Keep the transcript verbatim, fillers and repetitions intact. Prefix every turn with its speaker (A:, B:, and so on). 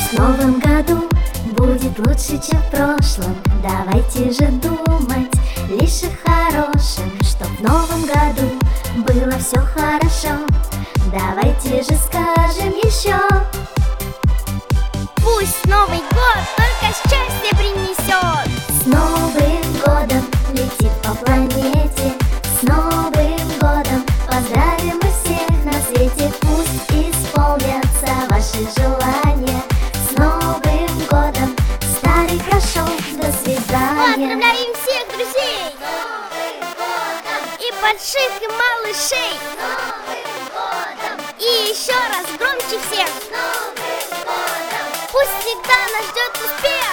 A: В новом году будет лучше, чем в прошлом. Давайте же думать лишь о хорошем, чтоб в новом году было все хорошо. Давайте же скажем еще:
B: пусть Новый год только счастье принесет.
A: с Новым годом летит по планете, с Новым годом поздравим мы всех на свете. Пусть исполнятся ваши желания. С Новым годом, старый прошел, до свидания.
B: Поздравляем всех друзей и больших, и малышей. И еще раз громче всех. Пусть всегда нас ждет успех.